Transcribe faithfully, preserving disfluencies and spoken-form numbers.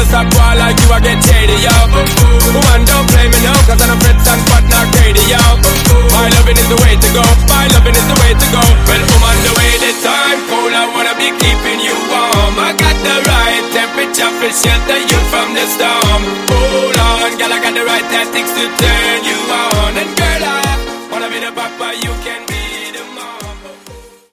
stop war like you, I get shady, yo. Woman, don't blame me now, cause I'm a friends and fat, not greedy, yo. My loving is the way to go, my loving is the way to go. Well, woman, the way the time cold, I wanna be keeping you warm. I got the right temperature for shelter you from the storm. Hold on, girl, I got the right tactics to turn you on. And girl, I wanna be the papa you can